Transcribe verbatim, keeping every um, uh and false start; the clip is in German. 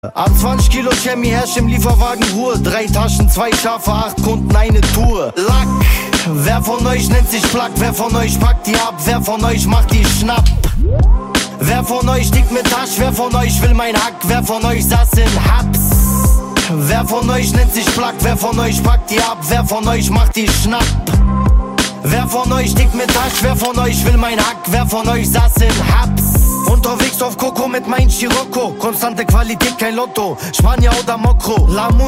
Ab zwanzig Kilo Chemie herrscht im Lieferwagen Ruhe. Drei Taschen, zwei Schafe, acht Kunden, eine Tour. Lack, wer von euch nennt sich Plack? Wer von euch packt die ab? Wer von euch macht die Schnapp? Wer von euch dickt mit Tasch? Wer von euch will mein Hack? Wer von euch saß in Haps? Wer von euch nennt sich Plack? Wer von euch packt die ab? Wer von euch macht die Schnapp? Wer von euch dickt mit Tasch? Wer von euch will mein Hack? Wer von euch saß in Haps? Unterwegs auf Coco mit mein Scirocco. Konstante Qualität, kein Lotto. Spanier oder Mokro. Lamu